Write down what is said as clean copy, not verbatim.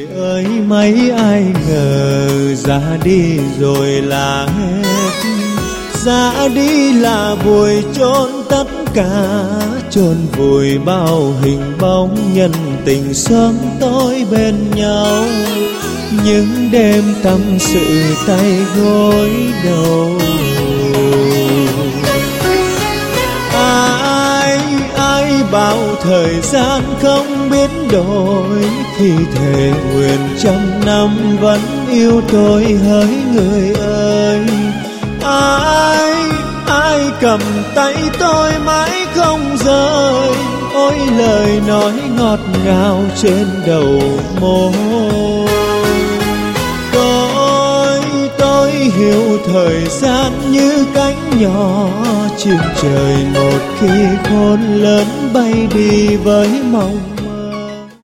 ơi mấy ai ngờ ra đi rồi là hết. Ra đi là vùi chôn tất cả, chôn vùi bao hình bóng nhân tình sớm tối bên nhau. Những đêm tâm sự tay gối đầu. Ai bảo thời gian không biết đổi, khi thề nguyện trăm năm vẫn yêu tôi hỡi người ơi. Ai cầm tay tôi mãi không rời, ôi lời nói ngọt ngào trên đầu môi. Tôi hiểu thời gian như cánh nhỏ chim trời, một khi khôn lớn bay đi với mong